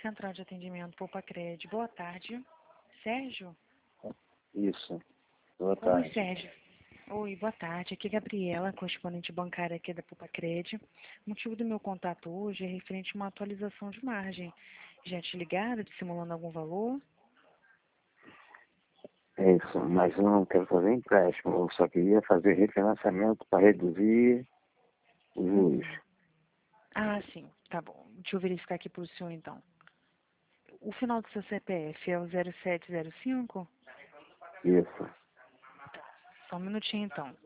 Central de Atendimento Poupa-Cred. Boa tarde. Sérgio? Isso. Boa Oi, tarde. Sérgio. Oi, boa tarde. Aqui é Gabriela, correspondente bancária aqui da Poupa-Cred. O motivo do meu contato hoje é referente a uma atualização de margem. Já te ligaram, dissimulando algum valor? É isso, mas eu não quero fazer empréstimo. Eu só queria fazer refinanciamento para reduzir os juros. Ah, sim. Tá bom. Deixa eu verificar aqui para o senhor, então. O final do seu CPF é o 0705? Isso. Só um minutinho, então.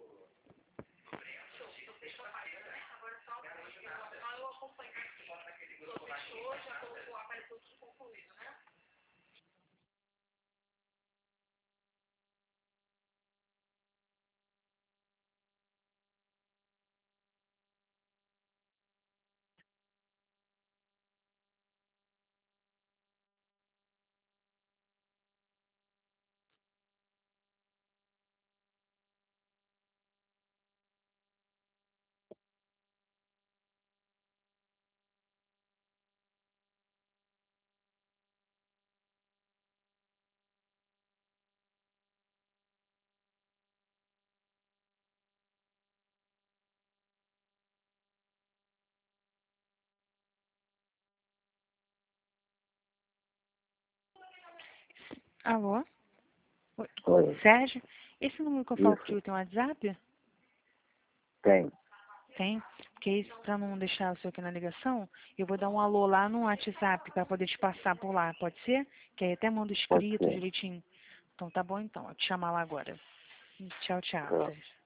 Alô? Oi. Oi. Sérgio? Esse número que eu falo Isso. contigo tem um WhatsApp? Tem. Tem? Porque isso, para não deixar o seu aqui na ligação, eu vou dar um alô lá no WhatsApp para poder te passar por lá, pode ser? Que aí até mando Pode escrito ser. direitinho. Então tá bom então, eu te chamar lá agora. Tchau, tchau, Tá. Sérgio.